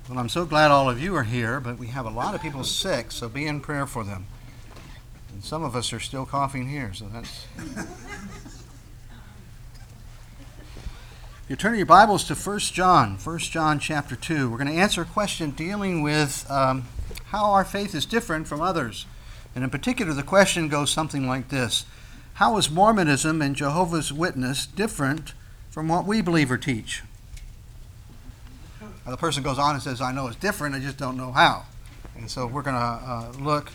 Well, I'm so glad all of you are here, but we have a lot of people sick, so be in prayer for them. And some of us are still coughing here, so that's... You turn your Bibles to 1 John chapter 2. We're going to answer a question dealing with how our faith is different from others. And in particular, the question goes something like this. How is Mormonism and Jehovah's Witness different from what we believe or teach? Now, the person goes on and says, I know it's different, I just don't know how. And so we're going to look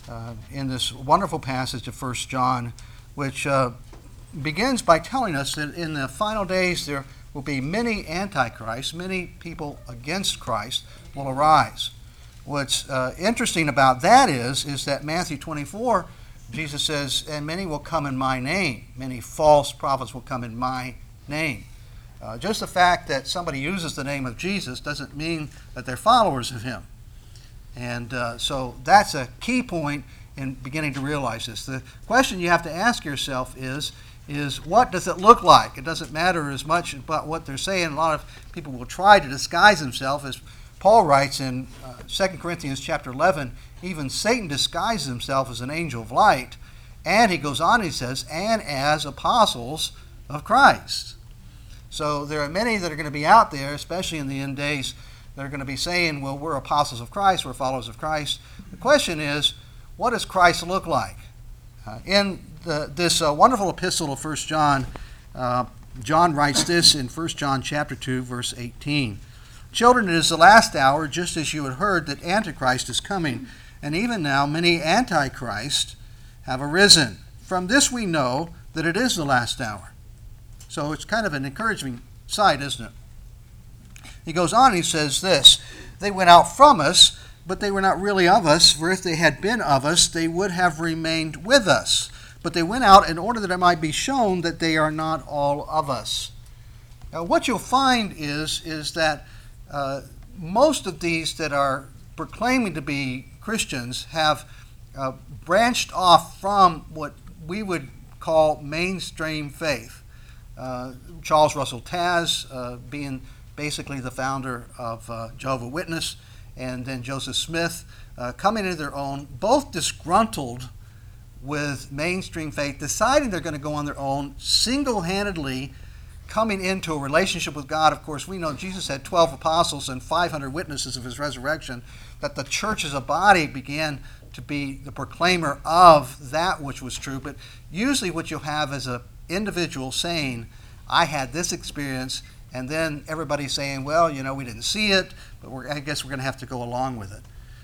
in this wonderful passage of 1 John, which begins by telling us that in the final days there will be many antichrists, many people against Christ will arise. What's interesting about that is that Matthew 24, Jesus says, and many will come in my name. Many false prophets will come in my name. Just the fact that somebody uses the name of Jesus doesn't mean that they're followers of him. And so that's a key point in beginning to realize this. The question you have to ask yourself is what does it look like? It doesn't matter as much about what they're saying. A lot of people will try to disguise themselves. As Paul writes in 2 Corinthians chapter 11, even Satan disguises himself as an angel of light. And he goes on, he says, and as apostles of Christ. So there are many that are going to be out there, especially in the end days, that are going to be saying, well, we're apostles of Christ, we're followers of Christ. The question is, what does Christ look like? In this wonderful epistle of 1 John, John writes this in 1 John chapter 2, verse 18. Children, it is the last hour, just as you had heard that Antichrist is coming, and even now many antichrists have arisen. From this we know that it is the last hour. So it's kind of an encouraging sight, isn't it? He goes on, he says this, they went out from us, but they were not really of us, for if they had been of us, they would have remained with us. But they went out in order that it might be shown that they are not all of us. Now, what you'll find is that most of these that are proclaiming to be Christians have branched off from what we would call mainstream faith. Charles Russell Taz being basically the founder of Jehovah's Witness, and then Joseph Smith coming into their own, both disgruntled with mainstream faith, deciding they're going to go on their own, single-handedly coming into a relationship with God. Of course, we know Jesus had 12 apostles and 500 witnesses of his resurrection, that the church as a body began to be the proclaimer of that which was true. But usually what you'll have is an individual saying, I had this experience, and then everybody's saying, well, we didn't see it, but I guess we're going to have to go along with it.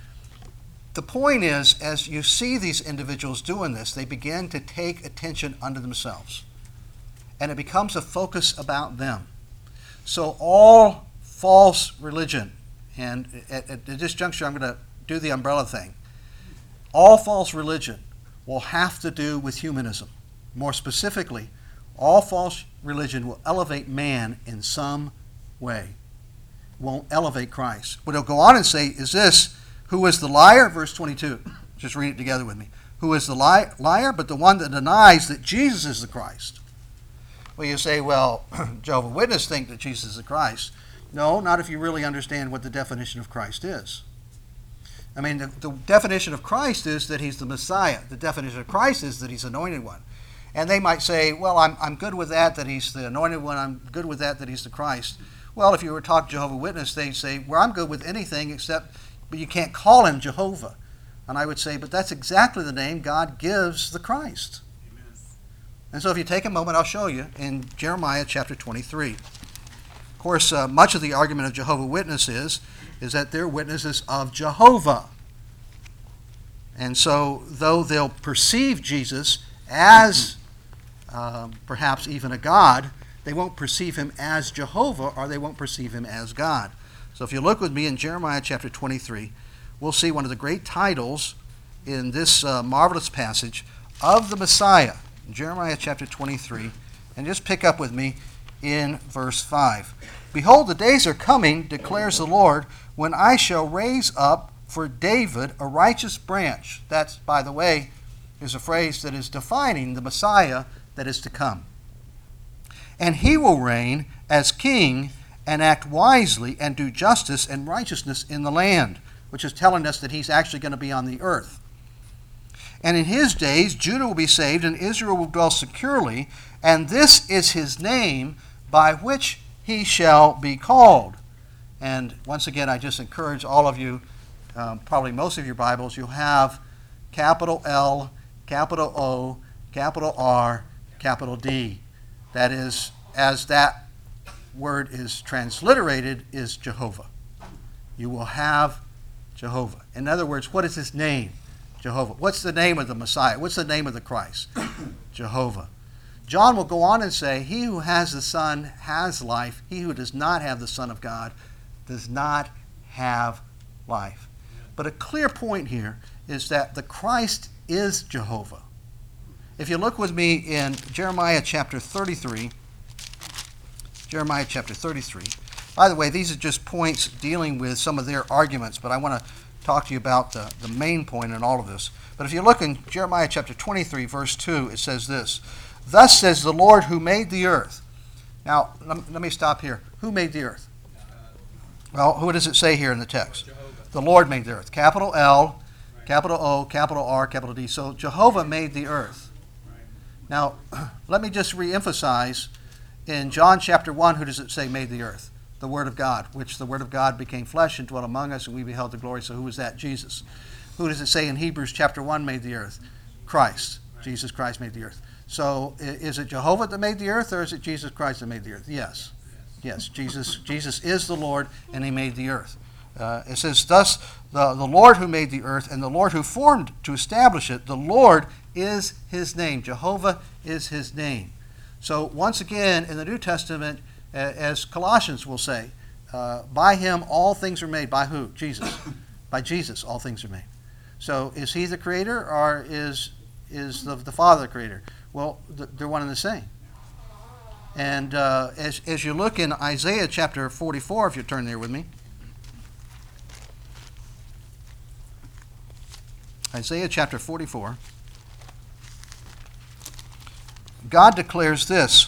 The point is, as you see these individuals doing this, they begin to take attention unto themselves. And it becomes a focus about them. So all false religion, and at this juncture I'm going to do the umbrella thing, all false religion will have to do with humanism. More specifically, all false religion will elevate man in some way. It won't elevate Christ. But it'll go on and say, is this, who is the liar? Verse 22. Just read it together with me. Who is the liar? But the one that denies that Jesus is the Christ. Well, you say, well, Jehovah's Witnesses think that Jesus is the Christ. No, not if you really understand what the definition of Christ is. I mean, the definition of Christ is that he's the Messiah. The definition of Christ is that he's the anointed one. And they might say, well, I'm good with that he's the anointed one. I'm good with that he's the Christ. Well, if you were to talk to Jehovah's Witnesses, they'd say, well, I'm good with anything but you can't call him Jehovah. And I would say, but that's exactly the name God gives the Christ. Amen. And so if you take a moment, I'll show you in Jeremiah chapter 23. Of course, much of the argument of Jehovah's Witnesses is that they're witnesses of Jehovah. And so, though they'll perceive Jesus as perhaps even a God, they won't perceive him as Jehovah, or they won't perceive him as God. So if you look with me in Jeremiah chapter 23, we'll see one of the great titles in this marvelous passage of the Messiah. Jeremiah chapter 23, and just pick up with me in verse 5. Behold, the days are coming, declares the Lord, when I shall raise up for David a righteous branch. That's, by the way, is a phrase that is defining the Messiah that is to come. And he will reign as king and act wisely and do justice and righteousness in the land, which is telling us that he's actually going to be on the earth. And in his days, Judah will be saved and Israel will dwell securely, and this is his name by which he shall be called. And once again, I just encourage all of you, probably most of your Bibles, you'll have capital L, capital O, capital R, capital D. That is, as that word is transliterated, is Jehovah. You will have Jehovah. In other words, what is his name? Jehovah. What's the name of the Messiah? What's the name of the Christ? Jehovah. John will go on and say, he who has the Son has life. He who does not have the Son of God does not have life. But a clear point here is that the Christ is Jehovah. If you look with me in Jeremiah chapter 33, Jeremiah chapter 33. By the way, these are just points dealing with some of their arguments, but I want to talk to you about the main point in all of this. But if you look in Jeremiah chapter 23, verse 2, it says this, "Thus says the Lord who made the earth." Now, let me stop here. Who made the earth? Well, who does it say here in the text? Jehovah. The Lord made the earth. Capital L, capital O, capital R, capital D. So Jehovah made the earth. Now, let me just reemphasize, in John chapter 1, who does it say made the earth? The Word of God, which the Word of God became flesh and dwelt among us, and we beheld the glory. So who is that? Jesus. Who does it say in Hebrews chapter 1 made the earth? Christ. Jesus Christ made the earth. So is it Jehovah that made the earth, or is it Jesus Christ that made the earth? Yes. Yes, Jesus is the Lord, and he made the earth. It says, "Thus the Lord who made the earth, and the Lord who formed to establish it, the Lord is his name." Jehovah is his name. So once again, in the New Testament, as Colossians will say, by him all things are made. By who? Jesus. By Jesus all things are made. So is he the creator, or is the Father the creator? Well, they're one and the same. And as you look in Isaiah chapter 44, if you turn there with me. Isaiah chapter 44. God declares this.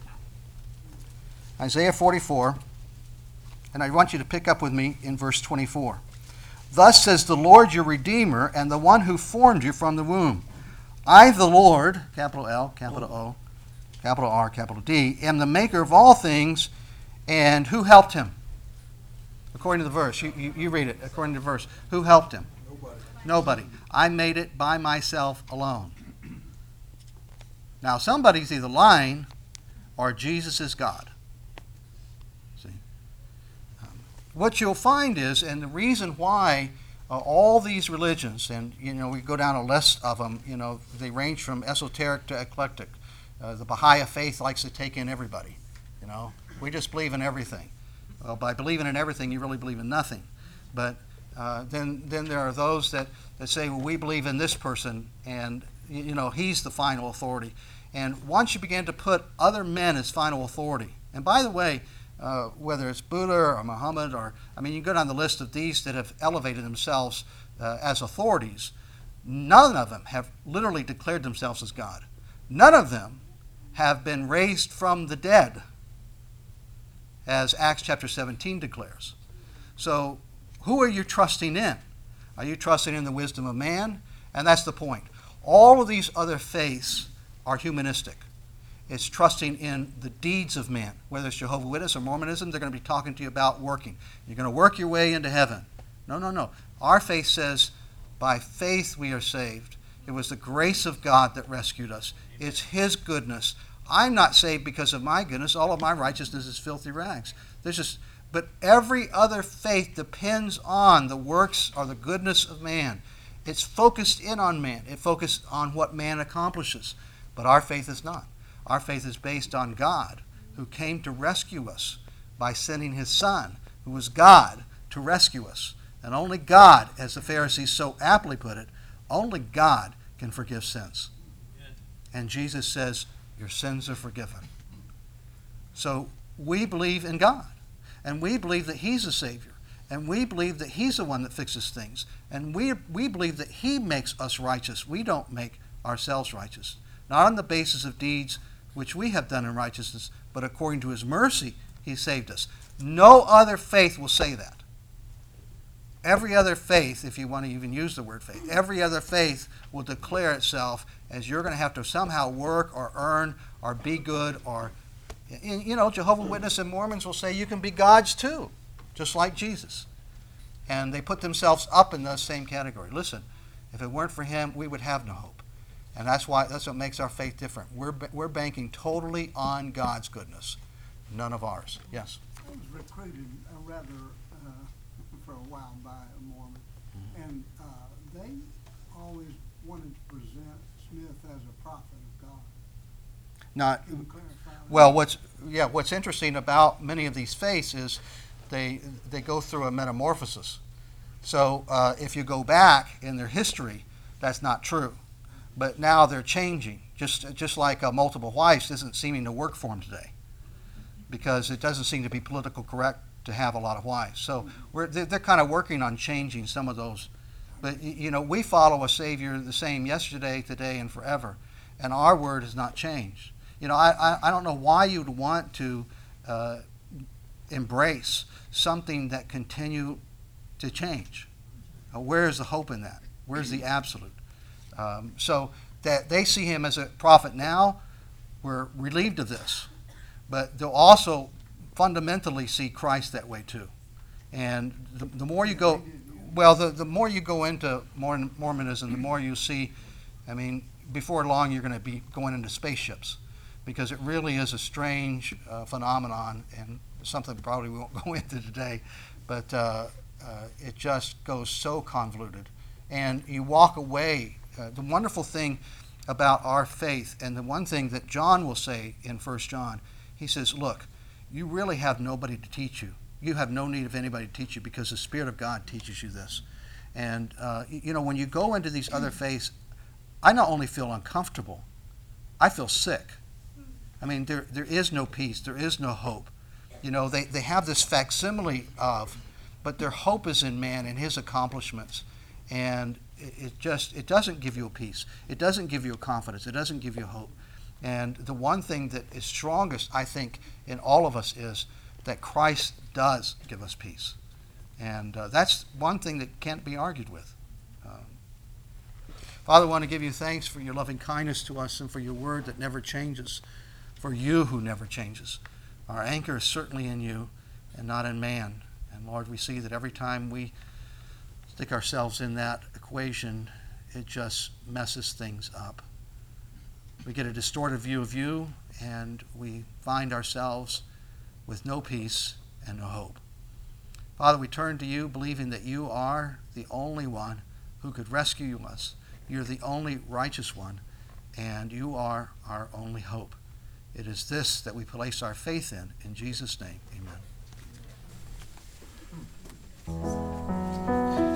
Isaiah 44, and I want you to pick up with me in verse 24. "Thus says the Lord your Redeemer, and the one who formed you from the womb. I, the Lord," capital L, capital O, capital R, capital D, "am the maker of all things," and who helped him? According to the verse. You read it according to the verse. Who helped him? Nobody. I made it by myself alone. Now, somebody's either lying or Jesus is God. See? What you'll find is, and the reason why all these religions, and we go down a list of them, they range from esoteric to eclectic. The Baha'i faith likes to take in everybody. We just believe in everything. Well, by believing in everything, you really believe in nothing. But then there are those that say, well, we believe in this person, and he's the final authority. And once you begin to put other men as final authority, and by the way, whether it's Buddha or Muhammad, you go down the list of these that have elevated themselves as authorities, none of them have literally declared themselves as God. None of them have been raised from the dead, as Acts chapter 17 declares. So who are you trusting in? Are you trusting in the wisdom of man? And that's the point. All of these other faiths are humanistic. It's trusting in the deeds of man. Whether it's Jehovah's Witness or Mormonism, they're going to be talking to you about working. You're going to work your way into heaven. No. Our faith says, by faith we are saved. It was the grace of God that rescued us. It's his goodness. I'm not saved because of my goodness. All of my righteousness is filthy rags. But every other faith depends on the works or the goodness of man. It's focused in on man. It focused on what man accomplishes. But our faith is not. Our faith is based on God, who came to rescue us by sending his Son, who was God, to rescue us. And only God, as the Pharisees so aptly put it, only God can forgive sins. And Jesus says, your sins are forgiven. So we believe in God. And we believe that he's a Savior. And we believe that he's the one that fixes things. And we believe that he makes us righteous. We don't make ourselves righteous. Not on the basis of deeds which we have done in righteousness, but according to his mercy, he saved us. No other faith will say that. Every other faith, if you want to even use the word faith, every other faith will declare itself as you're going to have to somehow work or earn or be good or, you know, Jehovah's Witnesses and Mormons will say you can be gods too, just like Jesus. And they put themselves up in the same category. Listen, if it weren't for him, we would have no hope. And that's what makes our faith different. We're banking totally on God's goodness, none of ours. Yes? I was recruited for a while by a Mormon, and they always wanted to present Smith as a prophet of God. Not Can you clarify that? well. What's interesting about many of these faiths is they go through a metamorphosis. So if you go back in their history, that's not true. But now they're changing, just like multiple wives isn't seeming to work for them today, because it doesn't seem to be politically correct to have a lot of wives. So they're kind of working on changing some of those. But you know, we follow a Savior the same yesterday, today, and forever, and our word has not changed. You know, I don't know why you'd want to embrace something that continue to change. Where is the hope in that? Where's the absolute? So that they see him as a prophet now, we're relieved of this. But they'll also fundamentally see Christ that way too. And the more you go, well, the more you go into Mormonism, the more you see, I mean, before long you're going to be going into spaceships, because it really is a strange phenomenon, and something probably we won't go into today, but it just goes so convoluted. And you walk away. The wonderful thing about our faith, and the one thing that John will say in 1 John, he says, look, you really have nobody to teach you. You have no need of anybody to teach you, because the Spirit of God teaches you this. And, you know, when you go into these other faiths, I not only feel uncomfortable, I feel sick. I mean, there is no peace. There is no hope. You know, they have this facsimile of, but their hope is in man and his accomplishments. And it doesn't give you a peace. It doesn't give you a confidence. It doesn't give you hope. And the one thing that is strongest, I think, in all of us is that Christ does give us peace. And that's one thing that can't be argued with. Father, I want to give you thanks for your loving kindness to us and for your word that never changes, for you who never changes. Our anchor is certainly in you and not in man. And Lord, we see that every time we stick ourselves in that equation, it just messes things up. We get a distorted view of you, and we find ourselves with no peace and no hope. Father, we turn to you believing that you are the only one who could rescue us. You're the only righteous one, and you are our only hope. It is this that we place our faith in Jesus' name, amen.